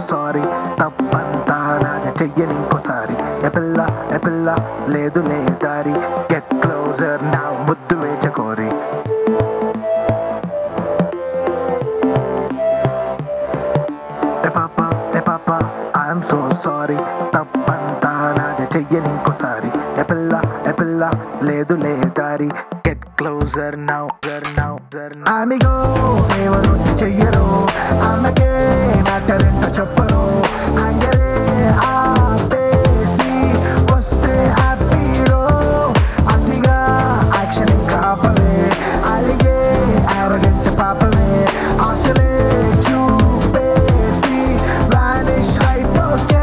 sorry తప్పంతా నాది చెయ్యని ఇంకోసారి ఏ పిల్ల లేదు దారి గెట్ క్లోజర్ నా ముద్దు వేచకోరి ఏ పాప ఐఎమ్ సో సారీ తప్పంతా నాది చెయ్యని ఇంకోసారి ఏ పిల్ల లేదు దారి గెట్ క్లోజర్ నౌ ఆమెగో ఫేవర్ చెయ్యరు ఆమెకే మ్యాటర్ ఏంటో చెప్పరు అంగరే ఆపేసి వస్తే హ్యాపీరో అతిగా యాక్షన్ ఇంకా ఆపవే అలిగే ఆరోగెంట్ పాపవే అసలే చూపేసి వానిష్ అయిపోకే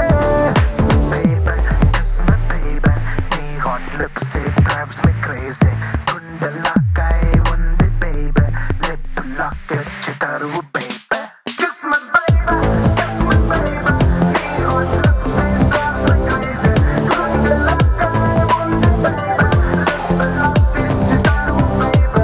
kiss me baby నీ hot lips it drives me crazy గుండెలాకై ఉంది baby lip lock ఇచ్చి తరువు baby kiss me baby నీ hot lips it drives me crazy గుండెలాకై ఉంది baby lip lock ఇచ్చి తరువు baby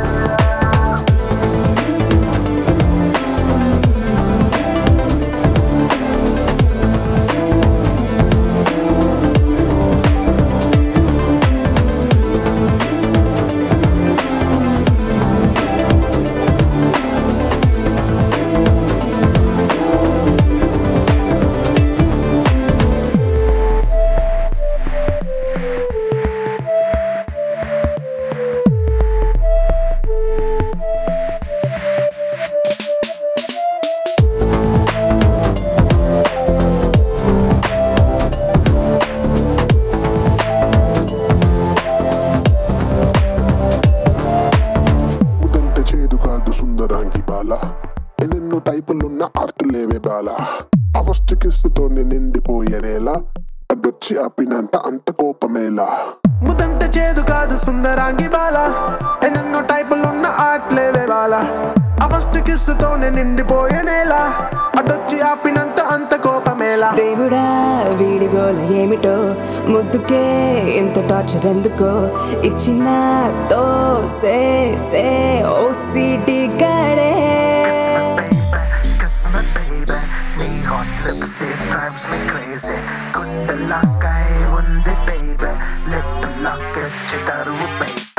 సుందరాంగి బాల ఎన్నెన్నో టైపులున్న ఆర్టులేవే బాల ఆ ఫస్ట్ కిస్సుతోనే నిండిపోయేనేలా అడ్డొచ్చి ఆపినంత అంత కోపమేలా ముదంటే చేదు కాదు సుందరాంగి బాల ఎన్నెన్నో టైపులున్న ఆర్ట్లేవే బాల ఆ ఫస్ట్ కిస్సుతోనే నిండిపోయేనేలా అడ్డొచ్చి ఆపినంత అంత కోపమేలా దేవుడా వీడిగోల ఏమిటో ముద్దుకే ఇంత టార్చర్ ఎందుకో ఇచ్చిన తో సే ఓసిడి గడే Kiss me baby నీ hot lips it drives me crazy గుండెలాకై ఉంది baby lip lock ఇచ్చి తరువు baby